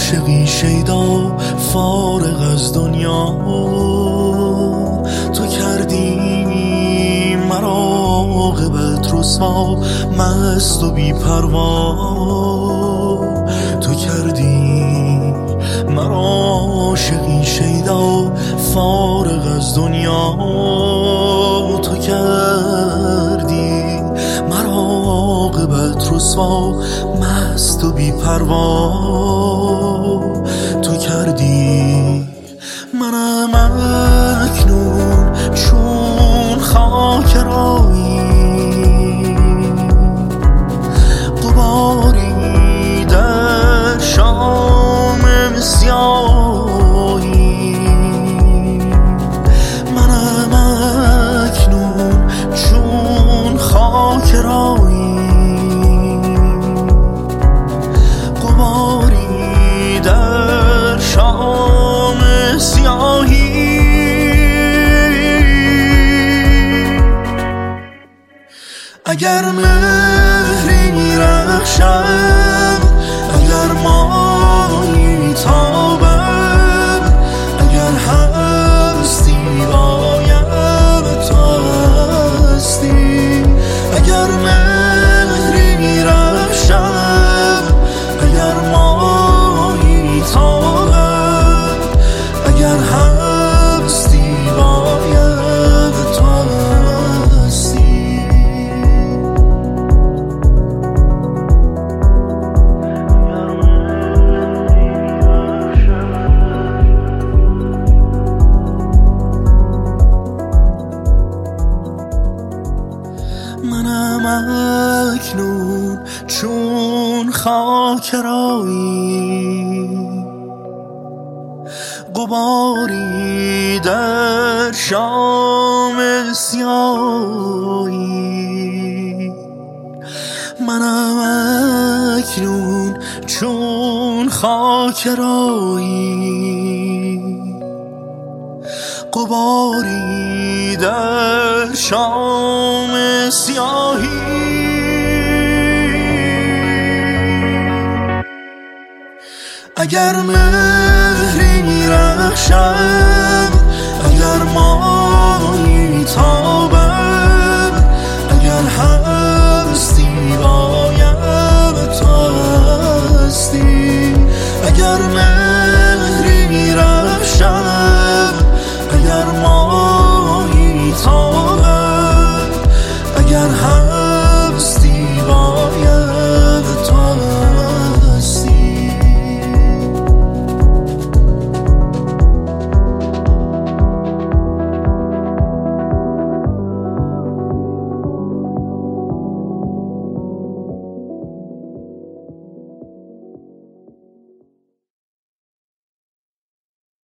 عاشقی شیدا فارغ از دنیا، تو کردی مرا عاقبت رسوا مست و بی پروا، تو کردی مرا عاشقی شیدا فارغ از دنیا، تو کردی مرا عاقبت رسوا مست و بی پروا، تو کردی منم اکنون چون خاک رایی، غباری در شام سیاهی، منم اکنون چون خاک رایی، غباری در شام سیاهی. اگر مهری رخشم، اگر مایی تابم، اگر هستی باید تو هستی، اگر مهری رخشم، اگر مایی تابم، اگر هستی باید تو هستی. منم اکنون چون خاک رایی، غباری در شام سیاهی، منم اکنون چون خاک رایی، غباری در شام سیاهی. اگر مهری رخشم، اگر مایی تابم، اگر هستی